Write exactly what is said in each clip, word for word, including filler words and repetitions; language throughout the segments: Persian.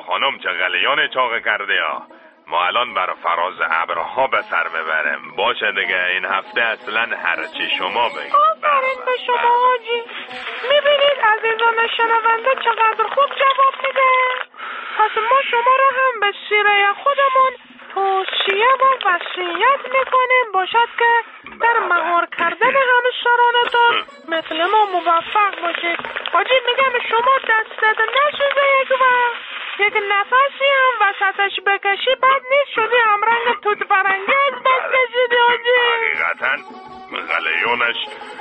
خانم چه غلیان چاقه کرده یا. ما الان بر فراز ابرها به سر ببریم. باشه دیگه این هفته اصلا هرچی شما بگید. آفرین به شما حاجی. میبینید عزیزان شنونده چقدر خوب جواب میده. پس ما شما رو هم به سیره خودمون توصیه و وصیت میکنیم باشد که در مهار کردن همسرانتون مثل ما موفق باشید. حاجی میگم شما دستت نسوزه یک وقت یک نفسی هم وسطش بکشی بد نیست، شدی همرنگ توت فرنگی از بس کشیدی حاجی. حقیقتا غلیونش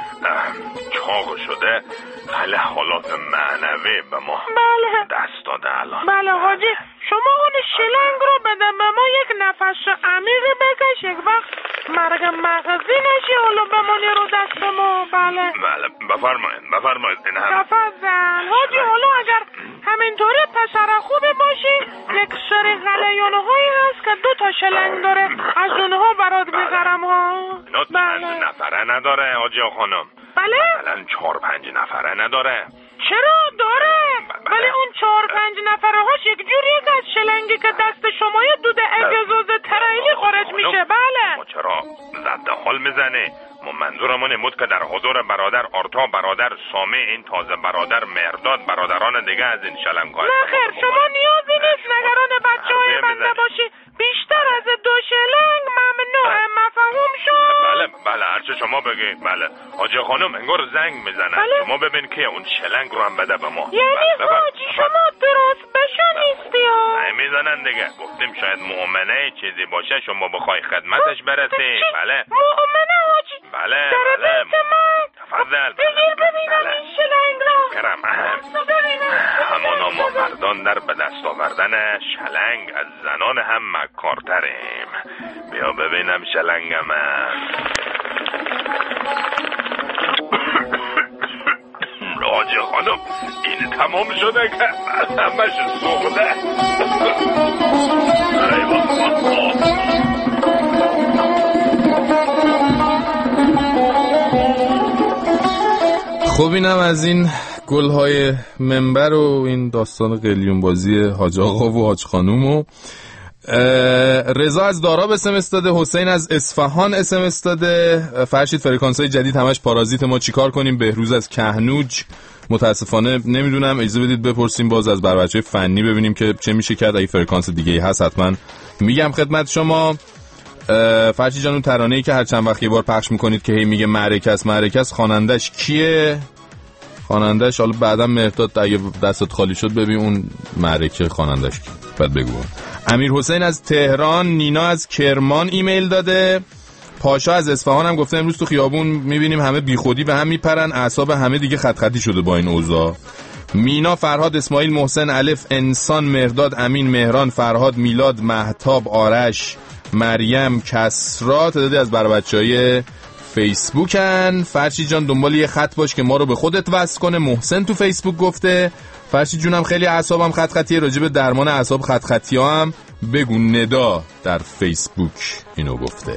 چاق شده، خیلی حالات معنوی به ما بله دست داده الان. بله حاجی شما اون شلنگ رو بده به ما یک نفس عمیقی بکش یک وقت مرگ مغزی نشی حالا بمونی رو دست ما. بله بله بفرمایید بفرمایید. این هم تفضل حاجی. حالا اگر همینطوری پسر خوبی باشی یک سری غلیونه هایی هست که دو تا شلنگ داره از اونها برات بگرم ها. اینا چند نفره نداره حاجی خانم؟ بله مثلا چهار پنج نفره نداره؟ چرا داره؟ ولی اون چهار پنج نفره هاش یک جوریه که از شلنگی که دست شما یه دود اگزوز ترینی خارج میشه. بله ما چرا ضد حال میزنه؟ ما منظورمون این بود که در حضور برادر آرتا، برادر سامه، این تازه برادر مرداد، برادران دیگه از این شلنگ ها نه خیر شما نیازی نیست نگران بچه های بنده باشی. بیشتر از دو شلنگ ممنوع. مفهوم شد؟ بله بله هرچه شما بگید. بله حاجی خانم انگار زنگ میزنن. بله؟ شما ببین که اون شلنگ رو هم بده به ما. یعنی حاجی شما درست بشو نیستی ها؟ نه میزنن دیگه. گفتیم شاید مؤمنه چیزی باشه شما بخوای خدمتش برسی. بله مؤمنه حاجی؟ بله در بله بیت من تفضل. بگیر ببینم بله. این شلنگ رو. کرم ببینم همانا ما مردان در به دست آوردن شلنگ از زنان هم مکارتریم. بیا ببینم شلنگم. حاجی خانم این تمام شده که همش سوخته. خب اینم از این گل‌های منبر و این داستان قلیون بازی حاج آقا و حاج خانوم. و رضا از داراب اس ام اس داده، حسین از اصفهان اس ام اس داده. فرشید فرکانس‌های جدید همش پارازیت، ما چیکار کنیم؟ بهروز از کهنوج متاسفانه نمیدونم، اجازه بدید بپرسیم باز از بر بچه‌های فنی ببینیم که چه میشه کرد. اگه فرکانس دیگه‌ای هست حتما میگم خدمت شما. فرشید جان اون ترانه‌ای که هر چند وقت یه بار پخش میکنید که هی میگه معرکه است معرکه است، خوانندش کیه؟ خوانندش حالا بعدا مرداد اگه دستت خالی شد ببین اون معرکه خوانندش کی بعد بگو. امیر حسین از تهران، نینا از کرمان ایمیل داده. پاشا از اصفهان هم گفته امروز تو خیابون میبینیم همه بیخودی به هم میپرن، اعصاب همه دیگه خط خطی شده با این اوضاع. مینا، فرهاد، اسماعیل، محسن، الف، انسان، مرداد، امین، مهران، فرهاد، میلاد، مهتاب، آرش، مریم، کسرا تعدادی از بر بچهای فیسبوکن. فرشید جان دنبال یه خط باش که ما رو به خودت وصل کنه. محسن تو فیسبوک گفته فرشید جونم خیلی اعصابم خط خطیه، راجع به درمان اعصاب خط خطی ها هم بگو. ندا در فیسبوک اینو گفته.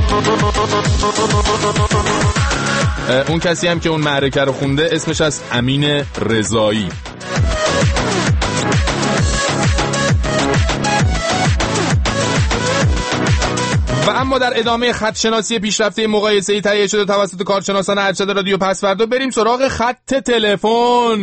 اون کسی هم که اون معرکه رو خونده اسمش از امین رضایی. و اما در ادامه خط شناسی پیشرفته مقایسه‌ای تهیه شده توسط کارشناسان ارشد رادیو پسوردا بریم سراغ خط تلفن.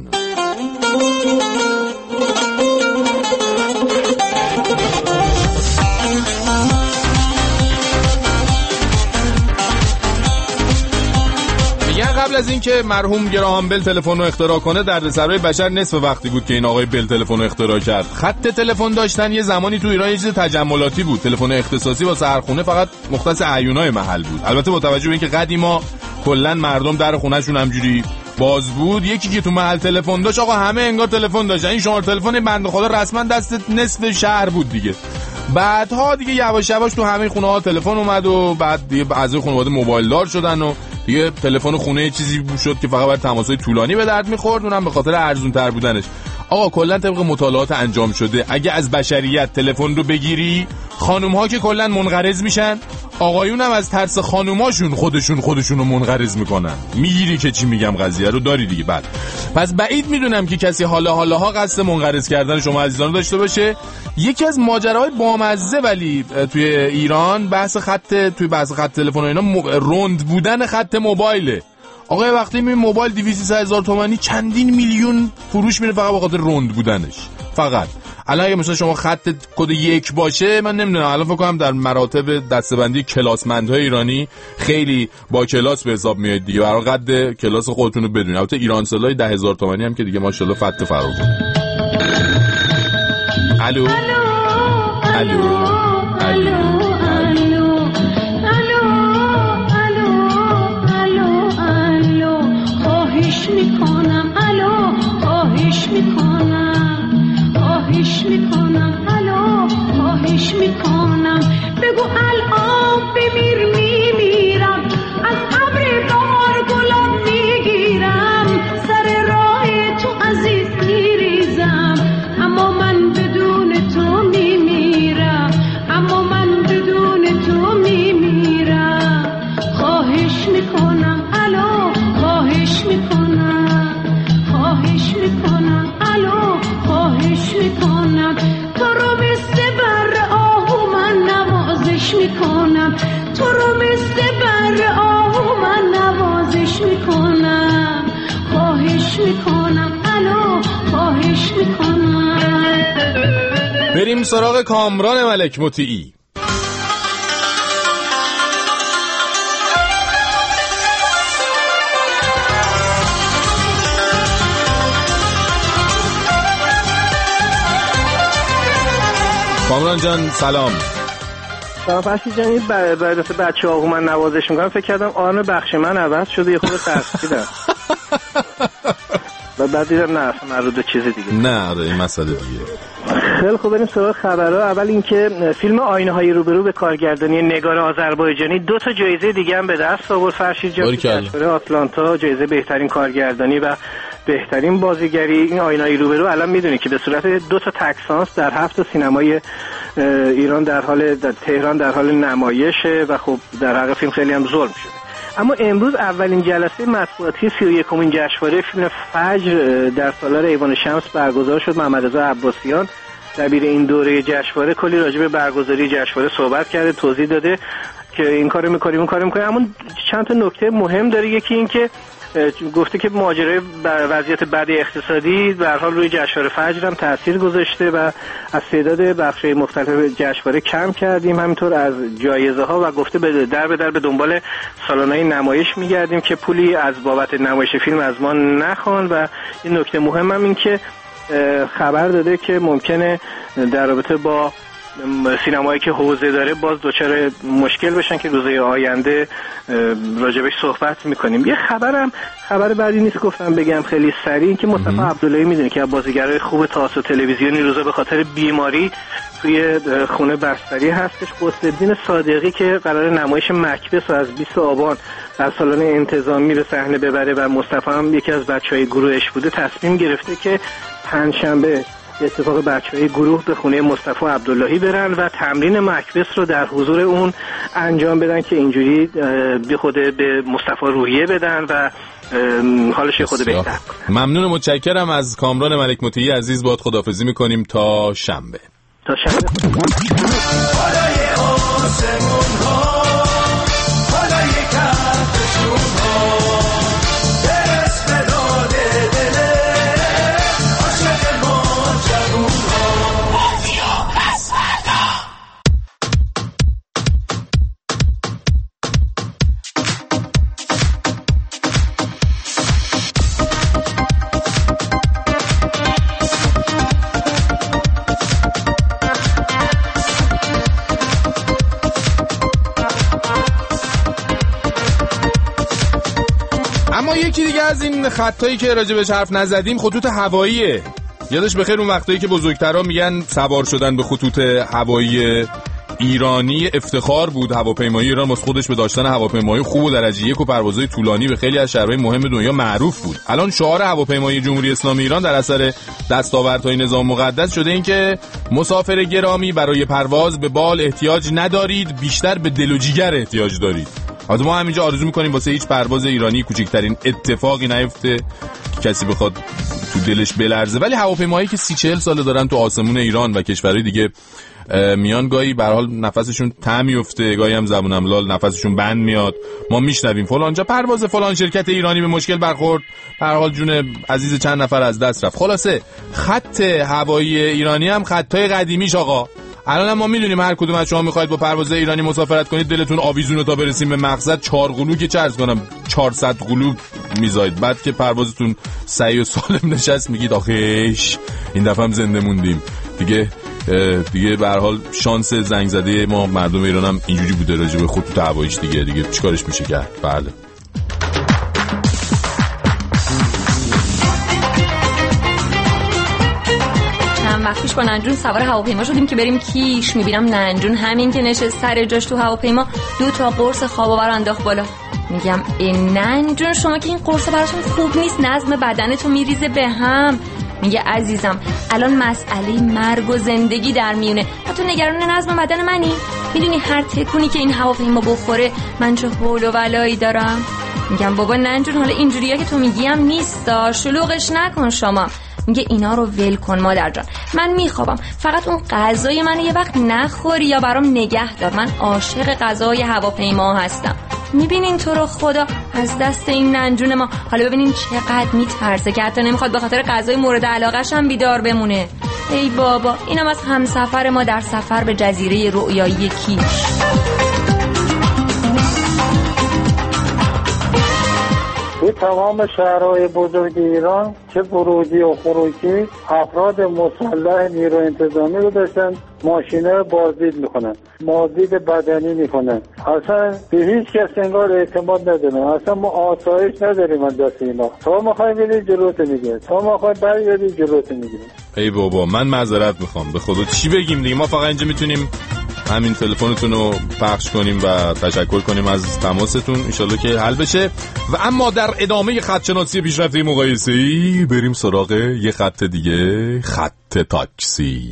میگن قبل از اینکه مرحوم گراهام بل تلفن رو اختراع کنه دردسرای بشر نصف وقتی بود که این آقای بل تلفن رو اختراع کرد. خط تلفن داشتن یه زمانی تو ایران یه چیز تجملاتی بود. تلفن اختصاصی واسه هر خونه فقط مختص اعیونای محل بود. البته با توجه به اینکه قدیما کلا مردم در خونه‌شون همجوری باز بود، یکی که تو محل تلفن داشت آقا همه انگار تلفن داشتن. این شماره تلفن بنده خدا رسما دست نصف شهر بود دیگه. بعدها دیگه یواش یواش تو همه خونه‌ها تلفن اومد و بعد دیگه اعضای خانواده موبایل دار شدن و دیگه تلفن خونه یه چیزی شد که فقط برای تماس‌های طولانی به درد می‌خورد، اونم به خاطر ارزان‌تر بودنش. آقا کلا طبق مطالعات انجام شده اگه از بشریت تلفن رو بگیری، خانم‌ها که کلا منقرض میشن، آقایون هم از ترس خانوماشون خودشون خودشونو منقرض میکنن. میگیری که چی میگم؟ قضیه رو داری دیگه. بعد پس بعید میدونم که کسی حالا حالاها قصد منقرض کردن شما عزیزان داشته باشه. یکی از ماجراهای بامزه ولی توی ایران بحث خط توی بحث خط تلفن و اینا م... رند بودن خط موبایله. آقا وقتی می موبایل دویست هزار تومانی چندین میلیون فروش میره فقط به خاطر رند بودنش. فقط الان اگه مثلا شما خط کد یک باشه، من نمیدونم، الان فکر کنم در مراتب دسته‌بندی کلاسمندهای ایرانی خیلی با کلاس به حساب میاد دیگه. برای قد کلاس خودتون رو بدونید. البته ایرانسلای ده هزار تومانی هم که دیگه ماشاءالله فت فرو کنه. الو الو الو میکنم الو خواهش میکنم خواهش میکنم الو خواهش میکنم بگو الان بمیر میمیرم از ابر بهار گلاب میگیرم سر راه تو عزیز میریزم اما من بدون تو میمیرم اما من بدون تو میمیرم خواهش میکنم الو خواهش میکنم خواهش میکنم الو خواهش میکنم تو رو مثل بر آهو من نوازش میکنم تو رو مثل بر آهو من نوازش میکنم خواهش میکنم الو خواهش میکنم. بریم سراغ کامران ملک مطیعی. کامران جان سلام. سلام فرشید جان. این برای بچه ها من نوازش میکنم فکر کردم آن بخش من عوض شده یه خود ترسیدم و بعد دیدم نه اصلا مربوط به چیز دیگه. نه آره این مسئله دیگه. خیلی خوب بریم سراغ خبرها. اول اینکه فیلم آینه های روبرو به کارگردانی نگار آذربایجانی دو تا جایزه دیگه هم به دست آورد فرشید جان. جشنواره آتلانتا جایزه بهترین کارگردانی و بهترین بازیگری. این آینه های روبرو الان میدونی که به صورت دو تا تکسانس در هفت سینمای ایران در حال در تهران در حال نمایشه و خب در حق فیلم خیلی هم ظلم شده. اما امروز اولین جلسه مطبوعاتی سی و یکمین جشنواره فیلم فجر در سالار ایوان شمس برگزار شد. محمد رضا عباسیان دبیر این دوره جشنواره کلی راجع به برگزاری جشنواره صحبت کرده، توضیح داده که این کارو می‌کنیم اون کارو می‌کنیم. اما چند تا نکته مهم داره. یکی این که گفته که ماجرای وضعیت بد اقتصادی به هر حال روی جشنواره فجر هم تاثیر گذاشته و از تعداد بخش‌های مختلف جشنواره کم کردیم، همینطور از جایزه‌ها، و گفته به در به در به دنبال سالن‌های نمایش می‌گردیم که پولی از بابت نمایش فیلم از ما نخوان. و این نکته مهم هم این که خبر داده که ممکنه در رابطه با سینمایی که حوزه داره باز دچار مشکل بشن که روزهای آینده راجبش صحبت میکنیم. یه خبرم خبر بعدی نیست گفتم بگم خیلی سریع که مصطفی عبداللهی میدونه که بازیگرای خوب تئاتر و تلویزیونی روزا به خاطر بیماری توی خونه بستری هستش. قطب‌الدین صادقی که قرار نمایش مکبث از بیست آبان در سالن انتظامی به صحنه ببره و مصطفی هم یکی از بچهای گروهش بوده، تصمیم گرفته که پنجشنبه به اتفاق بچهای گروه به خونه مصطفی عبداللهی برن و تمرین مکبث رو در حضور اون انجام بدن که اینجوری به خود به مصطفی روحیه بدن و حالش خود بهتر. ممنون، متشکرم از کامران ملک مطیعی عزیز. باهات خداحافظی میکنیم تا شنبه. تا شنبه. یکی دیگه از این خطایی که راجبش حرف نزدیم خطوط هواییه. یادش بخیر اون وقتایی که بزرگترها میگن سوار شدن به خطوط هوایی ایرانی افتخار بود. هواپیمایی ایران واسه خودش به داشتن هواپیمایی خوب و درجه یک و پروازهای طولانی به خیلی از شهرهای مهم دنیا معروف بود. الان شعار هواپیمایی جمهوری اسلامی ایران در اثر دستاوردهای نظام مقدس شده این که مسافر گرامی برای پرواز به بال احتیاج ندارید، بیشتر به دل و جیگر احتیاج دارید. حالا ما همینجا آرزو می‌کنیم واسه هیچ پرواز ایرانی کوچکترین اتفاقی نیفته که کسی بخواد تو دلش بلرزه، ولی هواپیمایی که سی چهل ساله دارن تو آسمون ایران و کشورهای دیگه میان، گاهی به هر حال نفسشون تم میفته، گاهی هم زبونم لال نفسشون بند میاد. ما میشنویم فلان جا پرواز فلان شرکت ایرانی به مشکل برخورد، به هر حال جون عزیز چند نفر از دست رفت. خلاصه خط هوایی ایرانی هم خطای قدیمیش آقا. الان ما میدونیم هر کدوم از شما میخواید با پرواز ایرانی مسافرت کنید دلتون آویزونه تا برسیم به مقصد. چهار قلو که چه عرض کنم چهارصد قلو میزاید، بعد که پروازتون صحیح و سالم نشست میگید آخیش این دفعه هم زنده موندیم دیگه. دیگه به هر حال شانس زنگ زده ما مردم ایران هم اینجوری بوده راجع به خود تو هواییش دیگه دیگه چیکارش میشه کرد. بله وقتیش با ننجون سوار هواپیما شدیم که بریم کیش. میبینم ننجون همین که نشست سر جاش تو هواپیما دو تا قرص خواب آور انداخت بالا. میگم این ننجون شما که این قرص براتون خوب نیست، نظم بدنتو میریزه به هم. میگه عزیزم الان مسئله مرگ و زندگی در میونه و تو نگران نظم بدن منی؟ میدونی هر تکونی که این هواپیما بخوره من چه حول و ولایی دارم؟ میگم بابا ننجون حالا اینجوریه که تو میگیم نیستا، شلوغش نکن شما. میگه اینا رو ول کن مادر جان، من میخوابم، فقط اون غذای منو یه وقت نخوری یا برام نگه دار، من عاشق غذای هواپیما هستم. میبینین تو رو خدا از دست این ننجون ما. حالا ببینین چقدر میترسه که حتی نمیخواد به خاطر غذای مورد علاقه‌ش هم بیدار بمونه. ای بابا اینم از همسفر ما در سفر به جزیره رؤیایی کیش. توی تمام شهرهای بزرگ ایران چه ورودی و خروجی افراد مسلح نیرو انتظامی رو داشتن، ماشینه بازدید میکنن، بازدید بدنی میکنن، اصلا به هیچ کس انگار اعتماد ندارن، اصلا ما آسایش نداریم از دست اینا. تا میخوای بری جلوت میگیره، تا میخوای برگردی جلوت میگیره. ای بابا من معذرت میخوام، به خدا چی بگیم دیگه، ما فقط اینجا میتونیم همین تلفنتون رو پخش کنیم و تشکر کنیم از تماستون، انشالله که حل بشه. و اما در ادامه خط شناسی پیشرفته مقایسه‌ای بریم سراغ یه خط دیگه، خط تاکسی.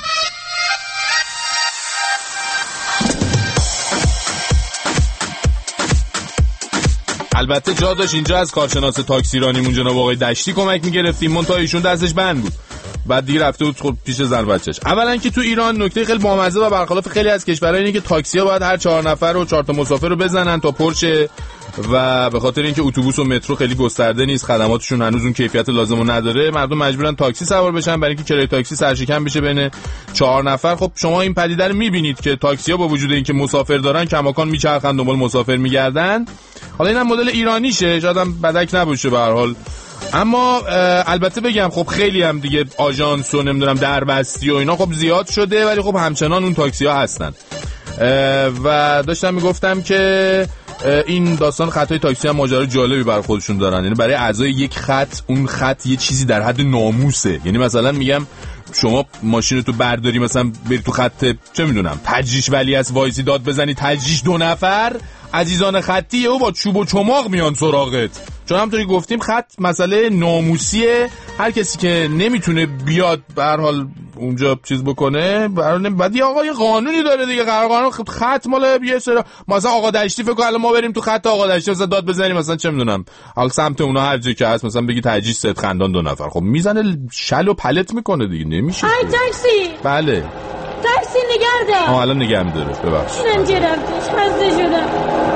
البته جا داشت اینجا از کارشناس تاکسی رانیمون جناب آقای دشتی کمک میگرفتیم، منتها ایشون دستش بند بود، بعد دیگه رفته بود خود پیش زن بچه‌ش. اولا که تو ایران نکته خیلی بامزه و برخلاف خیلی از کشورها اینه که تاکسی‌ها باید هر چهار نفر و چهار تا مسافر رو بزنن تا پرشه، و به خاطر اینکه اتوبوس و مترو خیلی گسترده نیست، خدماتشون هنوز اون کیفیت لازمو نداره، مردم مجبورن تاکسی سوار بشن برای اینکه کرایه تاکسی سرشکم بشه بین چهار نفر. خب شما این پدیده رو می‌بینید که تاکسی‌ها با وجود اینکه مسافر دارن کماکان میچرخن دنبال مسافر میگردن. حالا اینم مدل ایرانیشه، شاید هم بدک نباشه به هر حال. اما البته بگم خب خیلی هم دیگه آژانس و نمیدونم دربستی و اینا خب زیاد شده، ولی خب همچنان اون تاکسی ها هستن. و داشتم میگفتم که این داستان خطای تاکسی هم ماجرا جالبی برای خودشون دارن، یعنی برای اعضای یک خط اون خط یه چیزی در حد ناموسه. یعنی مثلا میگم شما ماشینتو برداری مثلا بری تو خط چه میدونم تجریش ولی از وایسی داد بزنی تجریش دو نفر عزیزان خطی او با چوب و چماق میان سراغت، چون همونطوری گفتیم خط مسئله ناموسیه. هر کسی که نمیتونه بیاد به هر حال اونجا چیز بکنه بعد یه آقای قانونی داره دیگه، قرار قانون خط مال یه سری مثلا آقا دشتی فکر کن الان ما بریم تو خط آقا دشتی مثلا داد بزنیم مثلا چه میدونم حالا سمت اونا هر جایی که هست مثلا بگی تجریش صد خندان دو نفر، خب میزنه شل و پلت میکنه دیگه، نمیشه. های تاکسی بله تاکسی نگرده. آه الان نگه می‌داره ببخشید. من گرفتش خسته شدم.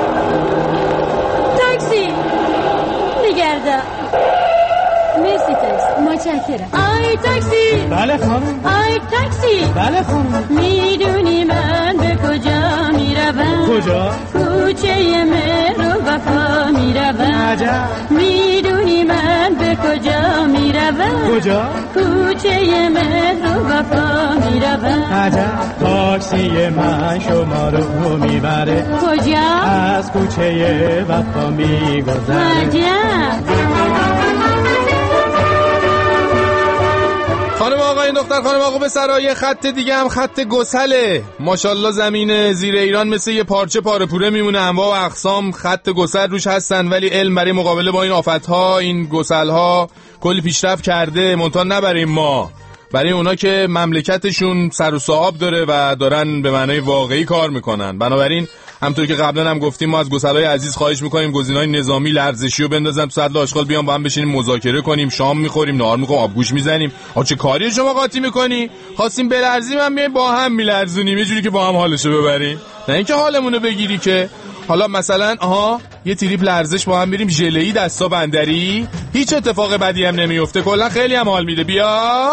تاکسی نگرده. مرسی تاکسی متشکرم. آی تاکسی. بله خانم. آی تاکسی. بله خانم. میدونی من به کجا میروم؟ کجا؟ کوچه مهر و وفا میروم. عجب. میدونی من به کجا میروم؟ کجا؟ کوچه مهر و وفا میروم. عجب. تاکسی من شما رو میبره کجا؟ از کوچه وفا میگذره. عجب. خانم آقای این دختر خانم آقا به سرای خط دیگه هم خط گسله. ماشاءالله زمین زیر ایران مثل یه پارچه پاره پوره میمونه، انواع و اقسام خط گسل روش هستن، ولی علم برای مقابله با این آفت‌ها، این گسل‌ها کلی پیشرفت کرده. منتها نه برای ما، برای اونا که مملکتشون سر و صاحب داره و دارن به معنای واقعی کار میکنن. بنابراین همونطور که قبلا هم گفتیم، ما از گسلای عزیز خواهش میکنیم گزینه‌های نظامی لرزشی رو بندازن تو سطل آشغال، بیان با هم بشینیم مذاکره کنیم، شام میخوریم، نهار میخوریم، آبگوش میزنیم. آ چه کاری شما قاطی میکنی؟ خواستیم بلرزیم هم میایم با هم میلرزونیم، یه جوری که با هم حالشو ببریم، نه اینکه حالمون رو بگیری که. حالا مثلا آها یه تریپ لرزش با هم میریم ژله‌ای دستا بندری، هیچ اتفاق بدی هم نمیفته، کلا خیلی هم حال میده. بیا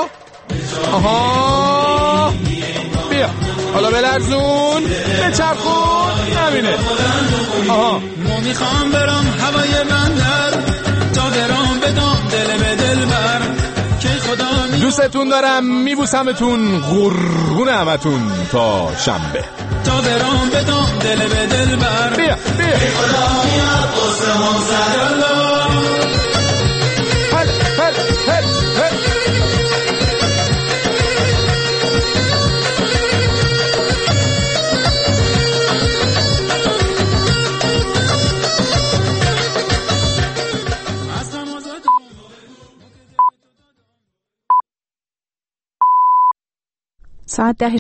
آها بیا حالا بلرزون بچرخون همینه. آها مو میخوام برم هوای بندر تا برام بدم دل به دل بر که خدا دوستتون دارم، میبوسمتون، قربون همتون تا شنبه. تا برام بدم دل به دل بر بیا بیا که خدا میاد قصرمون سر هل هل هل هل ساعت ده